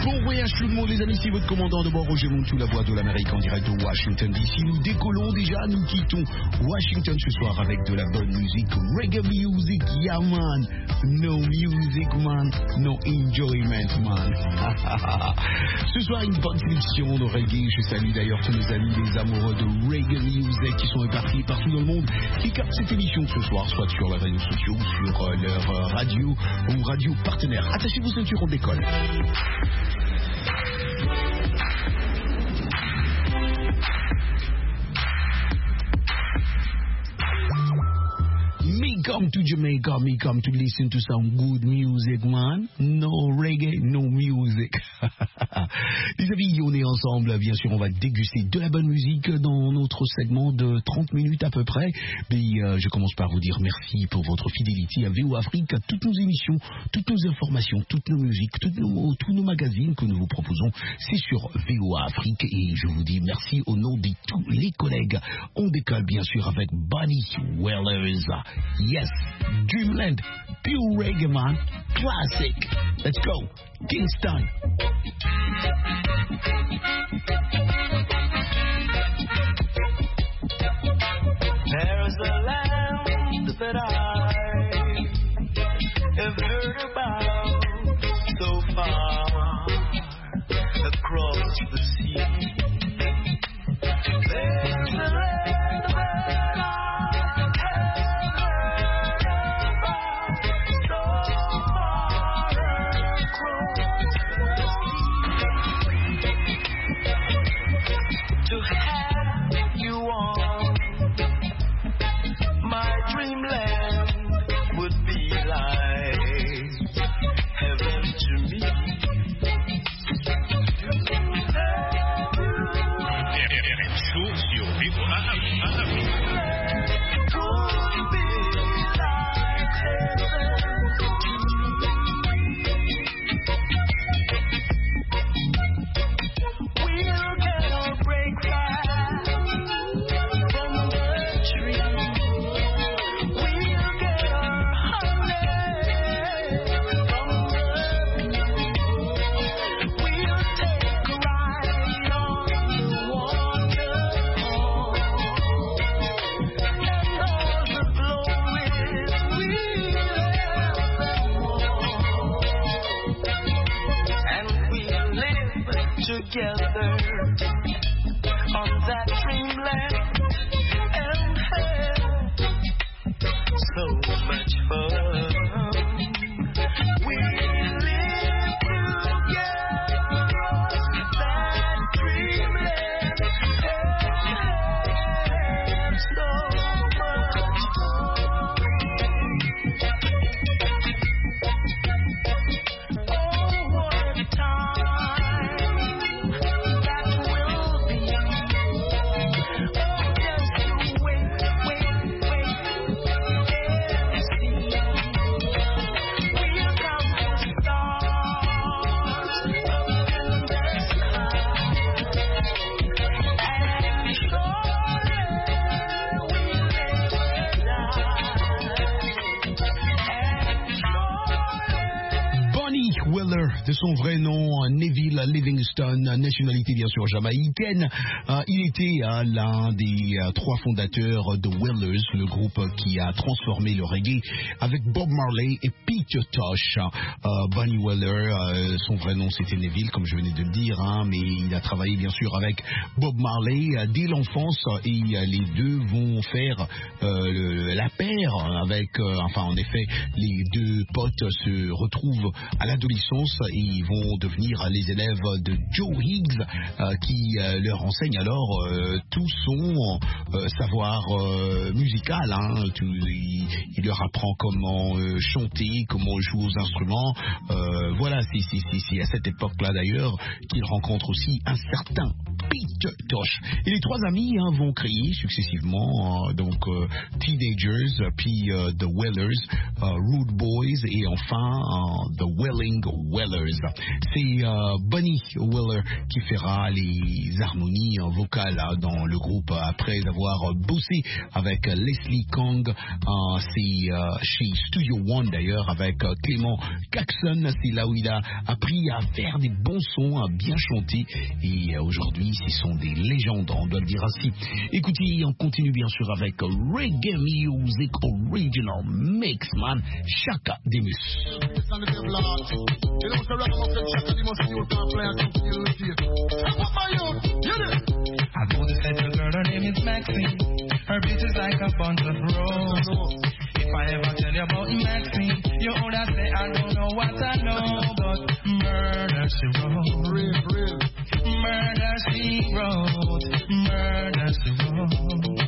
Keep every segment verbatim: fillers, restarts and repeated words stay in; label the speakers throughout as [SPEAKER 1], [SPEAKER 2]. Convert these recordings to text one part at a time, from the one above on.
[SPEAKER 1] Bon voyage tout le monde les amis, c'est votre commandant de bord Roger Montou, la voix de l'Amérique en direct de Washington D C. Nous décollons déjà, nous quittons Washington ce soir avec de la bonne musique, reggae music, yeah man, no music man, no enjoyment man. Ce soir une bonne sélection de reggae, je salue d'ailleurs tous mes amis les amoureux de reggae music qui sont éparpillés partout dans le monde, qui captent cette émission ce soir, soit sur les réseaux sociaux, sur euh, leur euh, radio ou radio partenaire. Attachez vos ceintures, on décolle. Me come to Jamaica, me come to listen to some good music, man. No reggae, no music. Les amis, on est ensemble, bien sûr, on va déguster de la bonne musique dans notre segment de trente minutes à peu près. Mais euh, je commence par vous dire merci pour votre fidélité à V O Afrique, à toutes nos émissions, toutes nos informations, toutes nos musiques, toutes nos, tous nos magazines que nous vous proposons. C'est sur V O Afrique et je vous dis merci au nom de tous les collègues. On décolle bien sûr avec Bunny Wellers. Yes, Dreamland, pure reggae man, classic. Let's go, Kingston.
[SPEAKER 2] There's a land that I have heard about so far across the sea. There's a land that I together on that dreamland and have so much fun. We live together on that dreamland and have so much fun. Oh, what a time.
[SPEAKER 1] De son vrai nom, Neville Livingston, nationalité bien sûr jamaïcaine. Euh, il était euh, l'un des euh, trois fondateurs de Wellers, le groupe qui a transformé le reggae avec Bob Marley et Peter Tosh. Euh, Bunny Weller, euh, son vrai nom c'était Neville, comme je venais de le dire, hein, mais il a travaillé bien sûr avec Bob Marley euh, dès l'enfance et euh, les deux vont faire euh, le, la paire avec, euh, enfin en effet, les deux potes se retrouvent à l'adolescence et ils vont devenir les élèves de Joe Higgs euh, qui euh, leur enseigne alors euh, tout son euh, savoir euh, musical. Hein. Tout, il, il leur apprend comment euh, chanter, comment jouer aux instruments. Euh, voilà, c'est, c'est, c'est, c'est à cette époque-là d'ailleurs qu'il rencontre aussi un certain Pete Tosh. Et les trois amis hein, vont créer successivement euh, donc euh, Teenagers, puis euh, The Wellers, euh, Rude Boys et enfin euh, The Welling Wellers. C'est euh, Bunny Weller qui fera les harmonies euh, vocales hein, dans le groupe euh, après avoir euh, bossé avec euh, Leslie Kong. Euh, c'est euh, chez Studio One d'ailleurs avec euh, Clément Caxon. C'est là où il a appris à faire des bons sons, à bien chanter. Et euh, aujourd'hui, ce sont des légendes, on doit le dire ainsi. Écoutez, on continue bien sûr avec Reggae Music Original Mix, man. Chaka Demus.
[SPEAKER 3] I know this little girl, her name is Maxine. Her beauty's like a bunch of roses. If I ever tell you about Maxine, you would have say I don't know what I know, but murder she wrote, real, real. Murder she wrote, murder she wrote,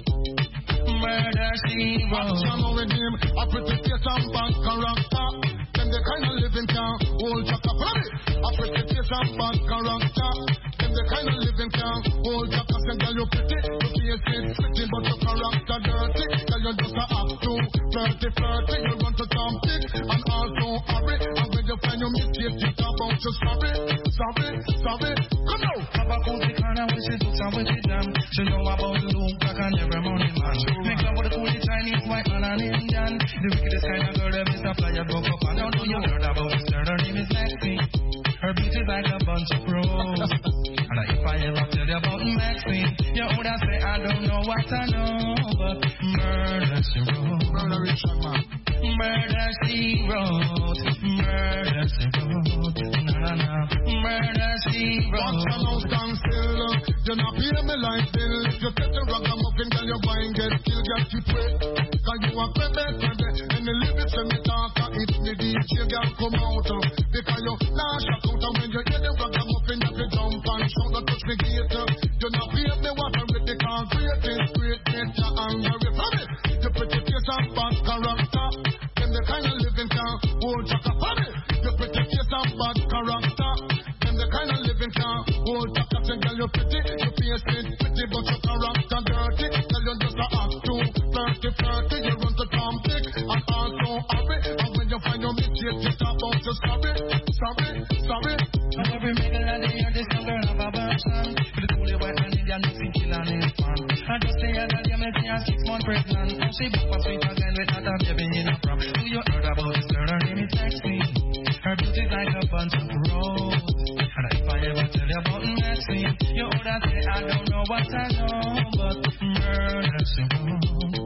[SPEAKER 3] murder she wrote.
[SPEAKER 4] I know with him, I pretty face and bad character. Them the kind of living can hold chaka. I pretty face and bad character. Them the kind of living can hold chaka. Say girl you pretty, your face is pretty, but your character dirty. Girl you just a act too flirty, flirty. You run to Tom Dick and also hurry. And when you find your mistake, you talk about you sorry, sorry, sorry. Come now.
[SPEAKER 3] Papa could be kind of when she looks and when she jam. She know about the look back and every morning man. Make love with the cool Chinese, white man and Indian. The wickedest kind of girl that Mister Flyer broke up. And I know you heard about this girl, her name is Maxine. Her beauty's like a bunch of roses. And if I ever tell you about Maxine, you would have say I don't know what I know, but murder she wrote,
[SPEAKER 4] Murder Richard man.
[SPEAKER 3] murder she wrote, murder she wrote, na na, murder she
[SPEAKER 4] Watch your
[SPEAKER 3] wrote.
[SPEAKER 4] mouth stand still. You not pay me like bill. If you take the ragamuffin, then you buy and get killed. Just keep it. Cause you a crebe, crebe. And the lyrics when me talk, if me D J girl come out. Because you nah shock out. And when you hear the ragamuffin, you fi jump and shout. Don't touch me gate. You not pay me what I read. They can't create it. Create it. You angry from it. You pretty face and bad character. Them the kind of living can hold chaka from it. You pretty face and bad character. Them the kind of living can hold chaka. Say girl you pretty, you face it pretty, but your character dirty. Girl you just a act too flirty, flirty. You run to Tom Dick and also hurry. And when you find your mistake, you talk about you sorry, sorry, sorry.
[SPEAKER 3] And every middle of the year, this young girl have a version. For the cool white man, Indian, mix it, kill and his fan. I just say that you make me a six month pregnant. And she back for sweet again with not a baby in a prom. Do you heard about this girl? Her name is Maxine. Her beauty's like a bunch of roses. And if I ever tell you about Maxine, you would have say I don't know what I know, but murder she wrote,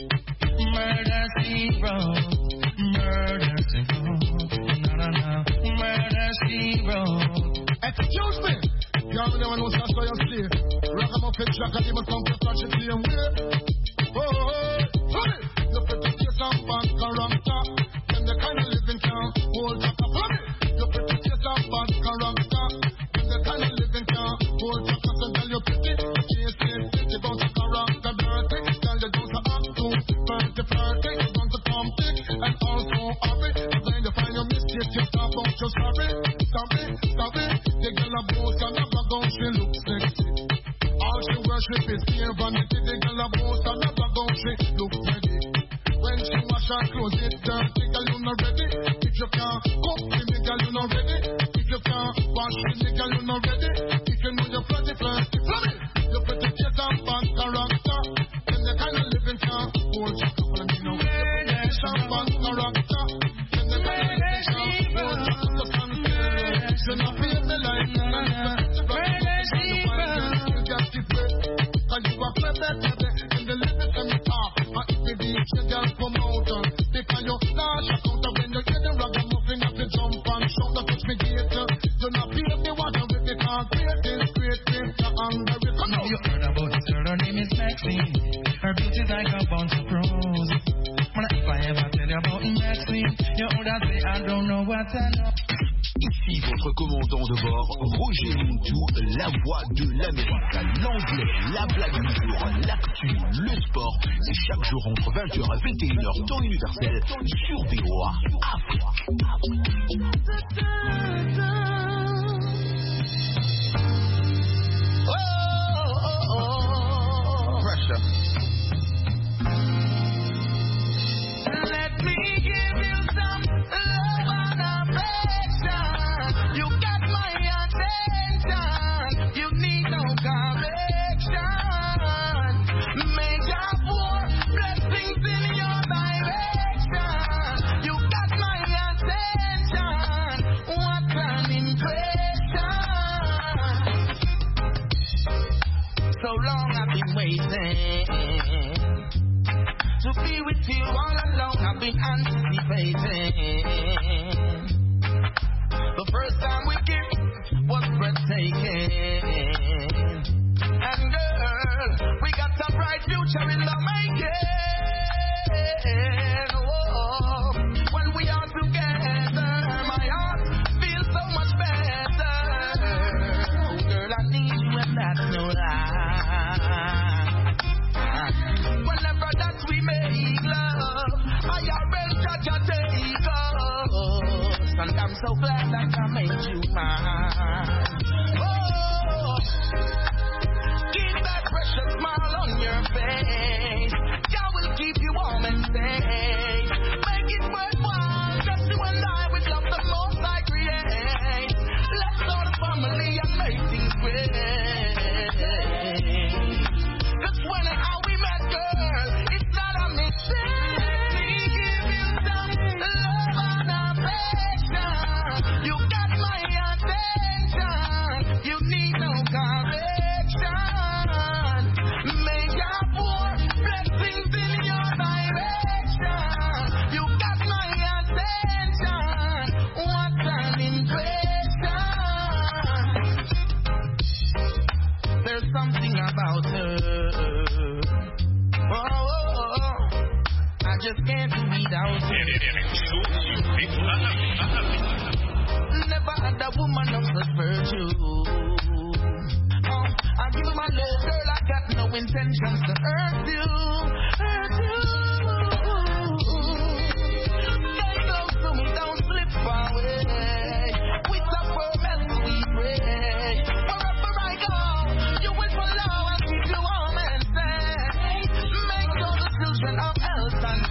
[SPEAKER 3] murder she wrote, murder she wrote, na na na, murder she wrote.
[SPEAKER 4] Excuse me. You already know what's that's why you see. Ragamuffin Chaka, they must come to touch it same way. Oh, oh, oh. You pretty face and bad character. Them the kind of living can hold chaka from it. You pretty face and bad character. Them the kind of living can hold chaka. So girl you pretty, you face it pretty, but your character dirty. Girl you don't act too flirty, flirty. You want to come thick and also hurry. And when you find your mistake, you talk about you sorry, sorry, sorry. The girl a boast and never gon' she look sexy. All she worship is pure vanity. The girl a boast and never gon' she look pretty. When she wash her clothes, it's dirty. Girl you not ready. If you can't cook for me, girl you not ready. If you can't wash for me, girl you not ready. If you know you're flirty, flirty, flirty. You pretty face and bad character. Then the kind of living can hold you. Follow me now. You pretty face and bad character. Then the kind of living can hold you. Just stand still. You not pay me like na na na. Murder she wrote. You just keep it. Cause you a clever, clever. And the living can talk. And if the D J girl come out. Because you nah shock out. And when you get the ragamuffin, you have to jump and shout. Don't touch me gate. You not pay me what I with. They can't create this, create this. You're angry. Come
[SPEAKER 3] Now
[SPEAKER 4] on.
[SPEAKER 3] you heard about this girl, her name is Maxine. Her beauty's like a bunch of roses. But if I ever tell you about Maxine, you would have say I don't know what I know.
[SPEAKER 1] Ici votre commandant de bord, Roger Montou, la voix de l'Amérique, l'anglais, la blague du jour, l'actu, le sport. C'est chaque jour entre vingt heures et vingt et une heures temps universel sur V O A Afrique.
[SPEAKER 3] been waiting to be with you all alone. I've been anticipating. The first time we kissed was breathtaking. And girl, we got a bright future in the making. Oh, when we are together, my heart feels so much better. Oh, girl, I need you and that's no lie. Whenever that we make love, I always judge a take us. And I'm so glad that I made you mine. Oh, keep that precious smile on your face. God will keep you warm and safe. Make it worthwhile, just you and I with love the most I create. Let's start a family and make things great. Cause when and how we met, girl, it's not a mistake. Let me give you some love and affection. You got my attention. You need no correction. May God pour blessings in your direction. You got my attention. What's an impression? There's something about her. Oh, oh, oh. I just can't do without her. Never had a woman of such virtue. Oh, I give you my love, girl. I got no intentions to hurt you. Hurt you. Stay close to me, don't slip away. With the firm we pray. Wherever I go, you will follow and keep you warm and safe. Make sure the children of health and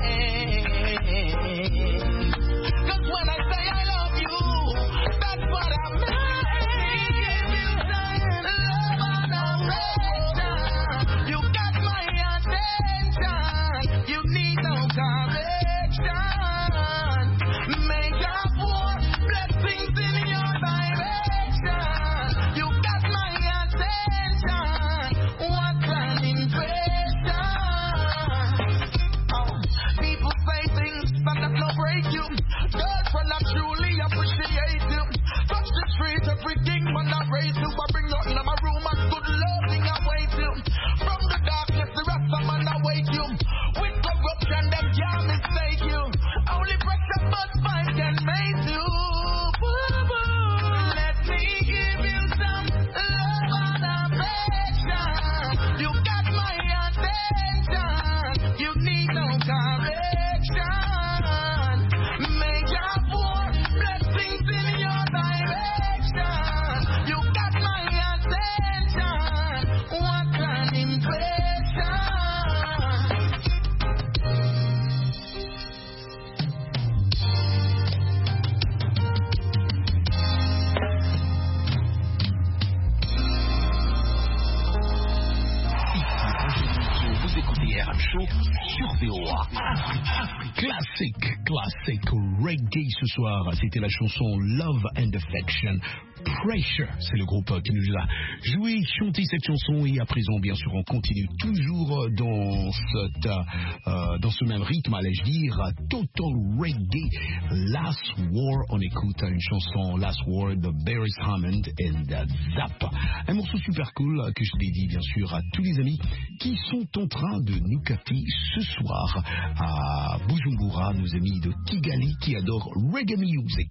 [SPEAKER 3] safe. Cause when I say I love you, that's what I mean. Give you some love and affection. You got my attention. You need no correction. May God pour blessings in your direction. You got my attention. What's an impression? Oh, people say things that no break you. Girlfriend, I truly appreciate you. Touch the street, everything when I raise you. I bring nothing in my room and good loving await you. From the darkness, the rest of man await you. With corruption, them can't mistake you. Only pressure but fight can make you. Let me give you some love and affection. You got my attention. You need no correction. May God pour blessings in your direction. You got my attention. What's an impression?
[SPEAKER 1] Vous écoutez R M Show sur V O A. Classic, classic reggae ce soir. C'était la chanson Love and Affection. Pressure, c'est le groupe qui nous a joué, chanté cette chanson, et à présent, bien sûr, on continue toujours dans cette, euh, dans ce même rythme, allais-je dire, Total Reggae, Last War. On écoute une chanson Last War de Barry Hammond and Zap. Un morceau super cool que je dédie, bien sûr, à tous les amis qui sont en train de nous capter ce soir à Bujumbura, nos amis de Kigali qui adorent reggae music.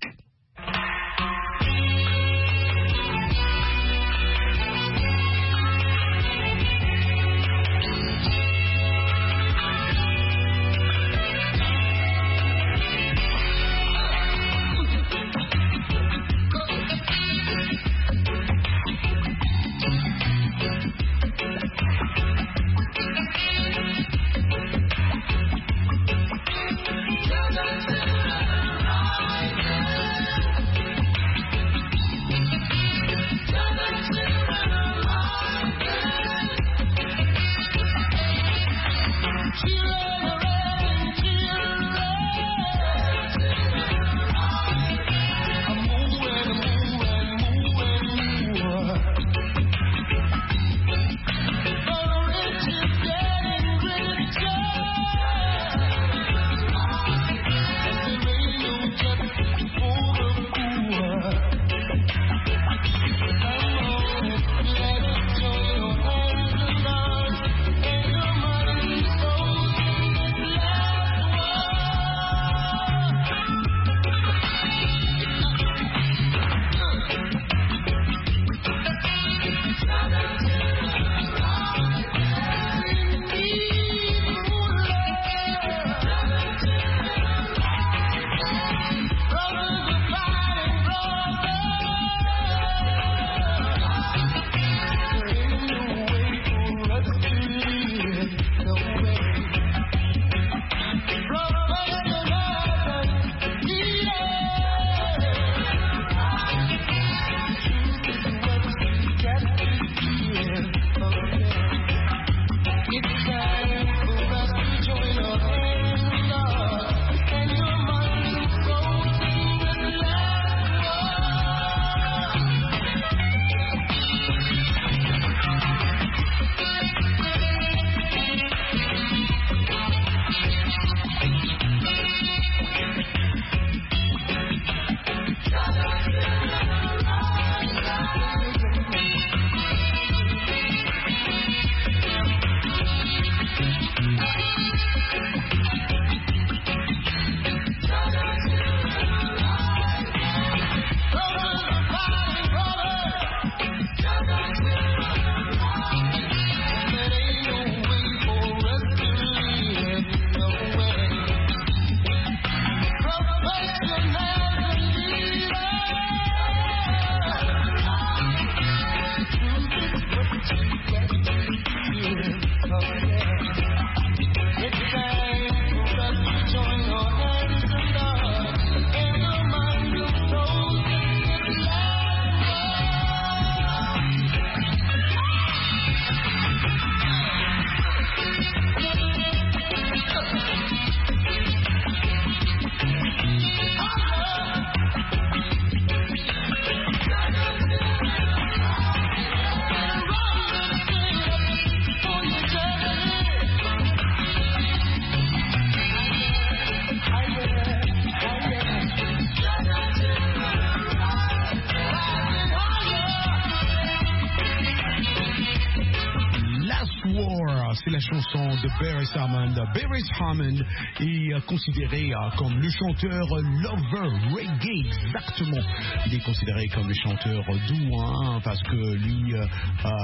[SPEAKER 1] c'est la chanson de Beres Hammond. Beres Hammond est euh, considéré euh, comme le chanteur lover reggae, exactement. Il est considéré comme le chanteur doux, hein, parce que lui, euh,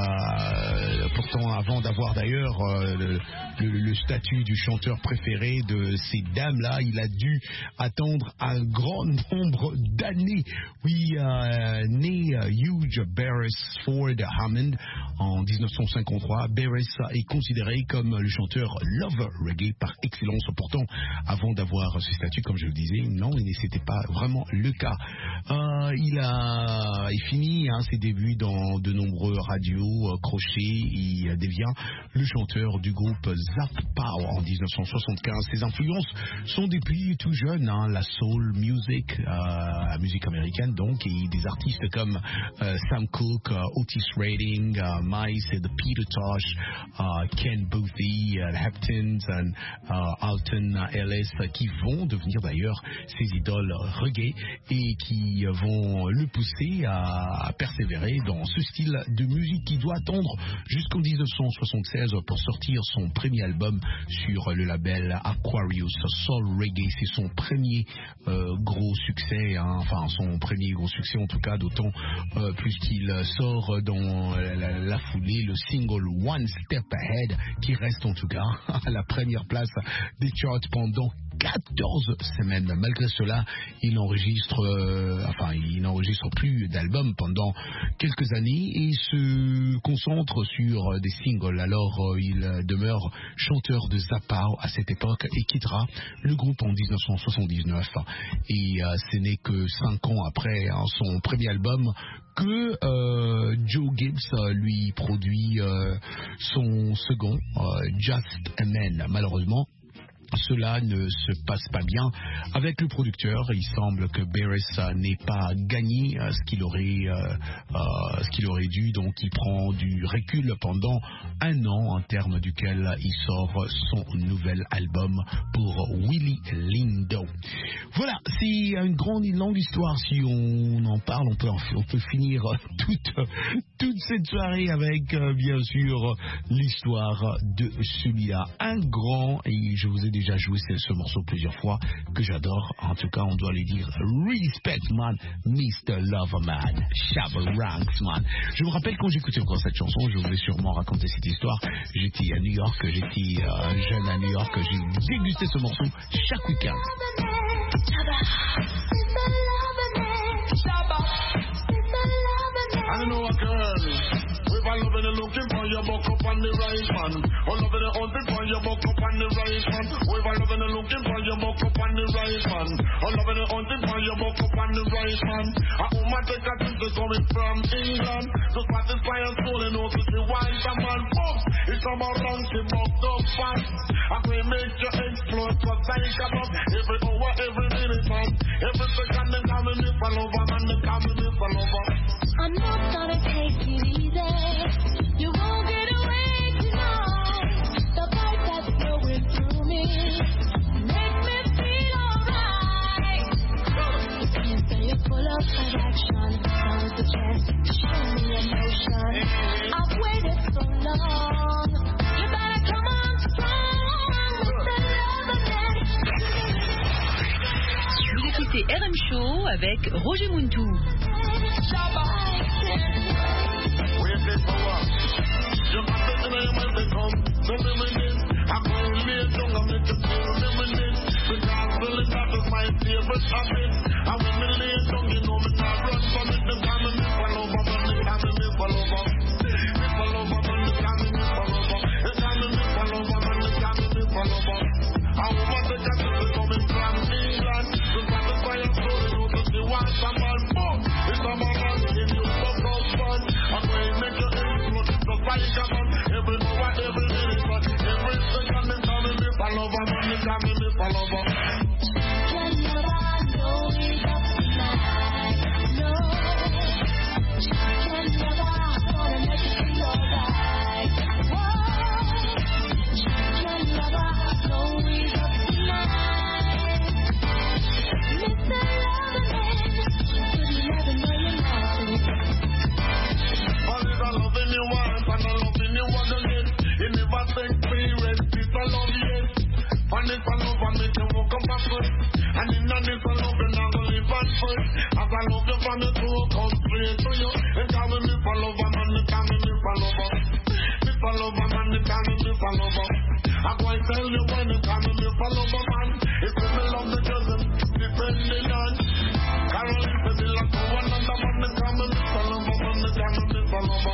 [SPEAKER 1] euh, pourtant, avant d'avoir d'ailleurs euh, le, le, le statut du chanteur préféré de ces dames-là, il a dû attendre un grand nombre d'années. Oui, euh, né euh, Hugh Beresford Hammond en dix-neuf cent cinquante-trois, Beres est considéré comme le chanteur lover reggae par excellence. Pourtant, avant d'avoir ce statut, comme je le disais, non, c'était pas vraiment le cas. Euh, il a il fini hein, ses débuts dans de nombreux radios euh, crochets. Il devient le chanteur du groupe Zap Pow en dix-neuf cent soixante-quinze. Ses influences sont depuis tout jeune, hein, la soul music, euh, la musique américaine donc, et des artistes comme euh, Sam Cooke, euh, Otis Redding, uh, Mice et The Peter Tosh, uh, Ken Boothie, uh, Heptons, and, uh, Alton Ellis, uh, qui vont devenir d'ailleurs ses idoles reggae et qui uh, vont le pousser à, à persévérer dans ce style de musique qui doit attendre jusqu'en dix-neuf cent soixante-seize pour sortir son premier album sur le label Aquarius Soul Reggae. C'est son premier euh, gros succès, hein, enfin son premier gros succès en tout cas, d'autant euh, plus qu'il sort dans la, la foulée le single One Step Ahead qui reste en tout cas à la première place des charts pendant quatorze semaines. Malgré cela, il enregistre, euh, enfin, il n'enregistre plus d'albums pendant quelques années et se concentre sur des singles. Alors, euh, il demeure chanteur de Zap Pow à cette époque et quittera le groupe en dix-neuf cent soixante-dix-neuf. Et euh, ce n'est que cinq ans après hein, son premier album que euh, Joe Gibbs euh, lui produit euh, son second, euh, Just a Man. Malheureusement, cela ne se passe pas bien avec le producteur. Il semble que Beres n'ait pas gagné ce qu'il aurait, euh, euh, ce qu'il aurait dû. Donc il prend du recul pendant un an, en termes duquel il sort son nouvel album pour Willie Lindo. Voilà, c'est une grande et longue histoire. Si on en parle, on peut, on peut finir toute, toute cette soirée avec, euh, bien sûr, l'histoire de celui-là. Un grand, et je vous ai déjà joué ce, ce morceau plusieurs fois, que j'adore. En tout cas, on doit lui dire respect, man, mister Loverman, Shabba Ranks, man. Je vous rappelle, quand j'écoutais encore cette chanson, je voulais sûrement raconter cette histoire. J'étais à New York, j'étais euh, jeune à New York, j'ai dégusté ce morceau chaque week-end.
[SPEAKER 4] I know a girl. We've all loving and looking for your buck up on the right man. All loving and hunting for your buck up on the right man. We've all loving and looking for your buck up on the right man. All loving and hunting for your buck up on the right man. A woman take a trip to coming from England to satisfy her soul and also she wants a man. Boom! It's about wrong, she bucked up fast. I will make you explode for think about every hour, every minute, man. Every second they call me Miss Lover, man, they call me Miss Lover.
[SPEAKER 5] I'm not gonna take it easy. You won't get away tonight. The vibe that's flowing through me makes me feel alright. You say you're full of attraction, sounds the chest, show me emotion. I've waited so long. You better come on strong, Mister Loverman.
[SPEAKER 6] Vous écoutez R M Show avec Roger Muntu.
[SPEAKER 4] Waiting for what? You got to tell me when they come. So reminisce. I'm going to lay down and make you feel reminisce. Because really that is my favorite habit. And when me lay down, you know me not run from it. They call me Miss Lover, man, they call me Miss Lover. Miss Lover, man, they call me Miss Lover. They call me Miss Lover, man, they call me Miss Lover. I woman take a trip coming from England to satisfy her soul, you know, so she wants a man. Boom! It's a man in you, so called fun. I'm going to make you explode, just like a man. Every hour, every minute, but every second, they call me Miss Lover, man, they call me Miss Lover.
[SPEAKER 5] Whenever I know
[SPEAKER 4] free. As I love you from the two, come straight to you. They call me me for lover, man, they call me me for lover. Me for lover, man, they call me me for lover. I go and tell you when they call me me for lover, man. It's when me love the cousin, depending on. Caroline said they like to one another, man, they call me me for lover, man, they call me me for lover.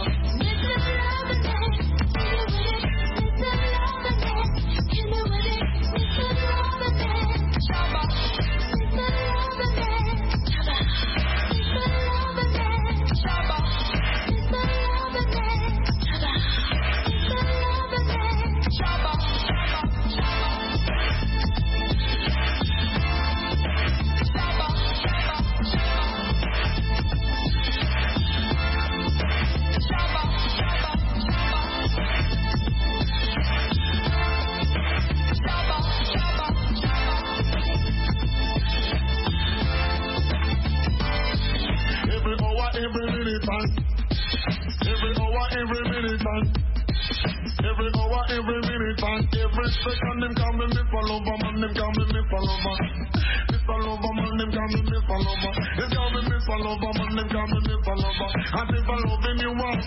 [SPEAKER 4] Every minute, man. Every hour, every minute, man. Every hour, every minute, man. Every second, them call me me for lover, man. Them call me me for lover. Me for lover, man. Them call me me for lover. Them call me me for lover, man. Them call me me for lover. And if I loving you, what?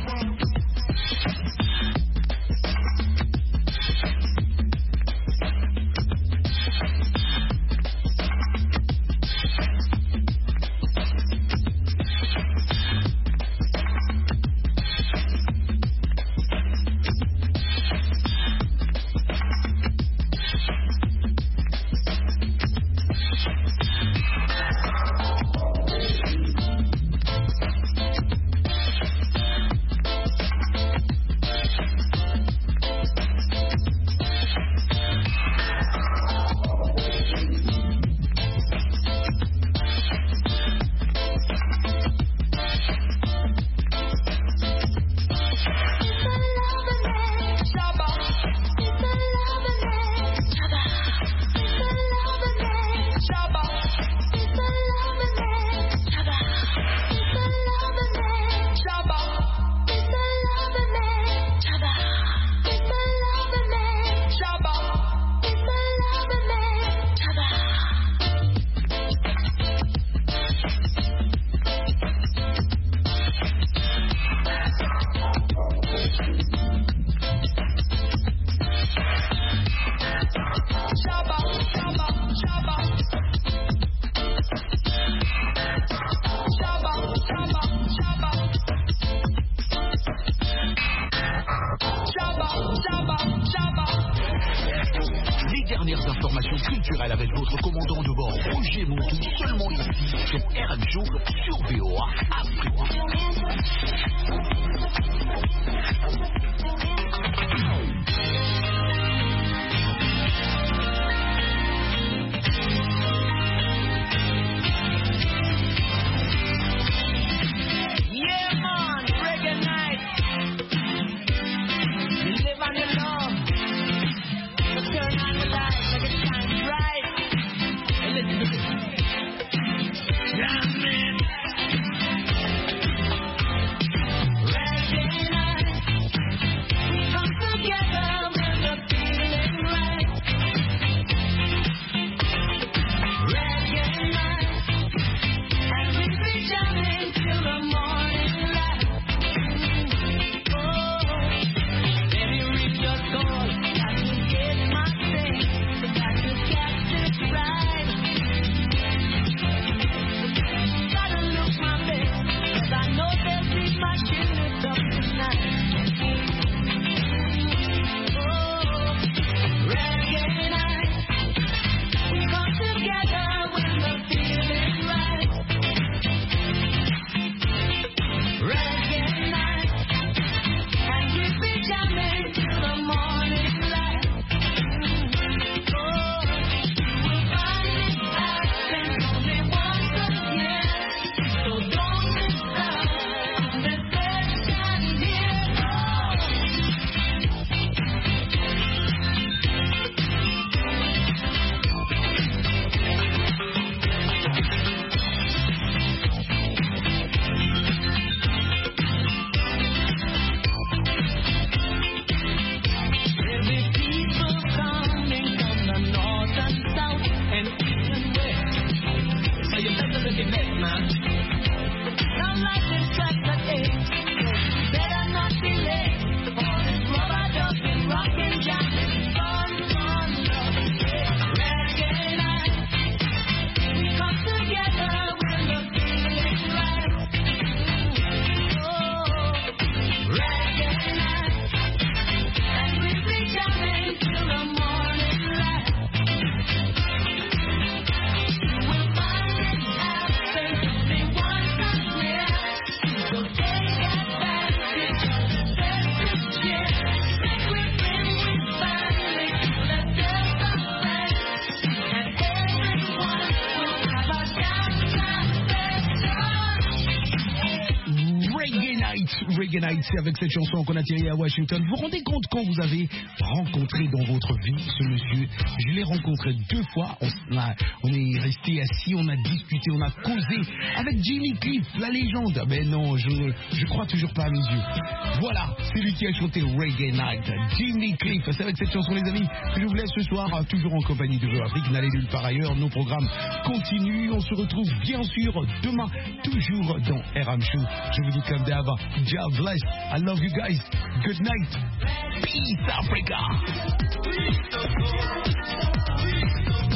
[SPEAKER 1] Reggae Night. Reggae Night, c'est avec cette chanson qu'on a tirée à Washington. Vous vous rendez compte quand vous avez rencontré dans votre vie ce monsieur? Je l'ai rencontré deux fois. On, a, on est resté assis, on a discuté, on a causé avec Jimmy Cliff, la légende. Mais non, je je crois toujours pas à mes yeux. Voilà, c'est lui qui a chanté Reggae Night. Jimmy Cliff, c'est avec cette chanson, les amis, que je vous laisse ce soir, toujours en compagnie de Veo Afrique. N'allez nulle part ailleurs, nos programmes continuent. On se retrouve bien sûr demain, toujours dans R M Show. Je vous dis comme d'hab, God bless. I love you guys. Good night. Peace, Africa.